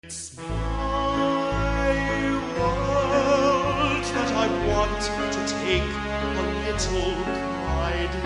It's my world that I want to take a little pride